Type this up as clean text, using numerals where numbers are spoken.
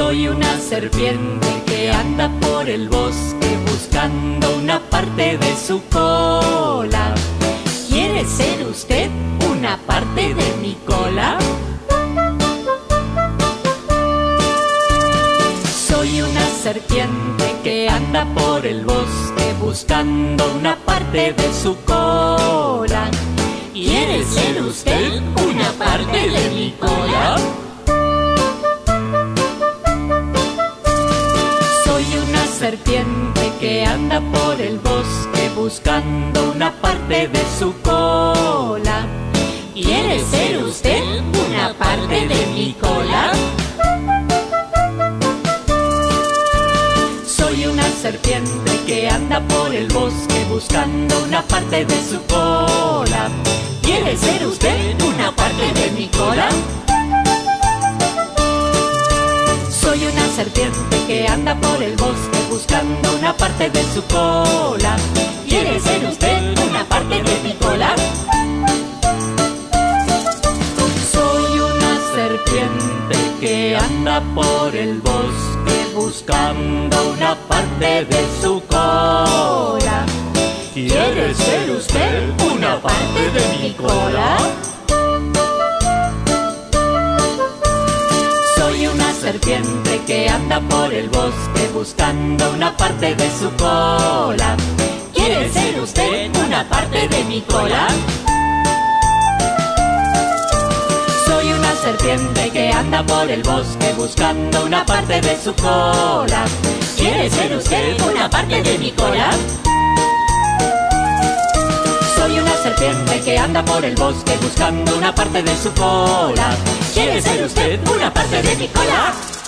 Soy una serpiente que anda por el bosque buscando una parte de su cola. ¿Quiere ser usted una parte de mi cola? Soy una serpiente que anda por el bosque buscando una parte de su cola. ¿Quiere ser usted una parte de mi cola? Soy una serpiente que anda por el bosque buscando una parte de su cola. ¿Quiere ser usted una parte de mi cola? Soy una serpiente que anda por el bosque buscando una parte de su cola. ¿Quiere ser usted una parte de mi cola? Soy una serpiente que anda por el bosque buscando una parte de su cola. ¿Quiere ser usted una parte de mi cola? Soy una serpiente que anda por el bosque buscando una parte de su cola. ¿Quiere ser usted una parte de mi cola? Soy una serpiente que anda por el bosque buscando una parte de su cola. ¿Quiere ser usted una parte de mi cola? Soy una serpiente que anda por el bosque buscando una parte de su cola. ¿Quiere ser usted una parte de mi cola? Soy una serpiente que anda por el bosque buscando una parte de su cola. ¿Quiere ser usted una parte de mi cola?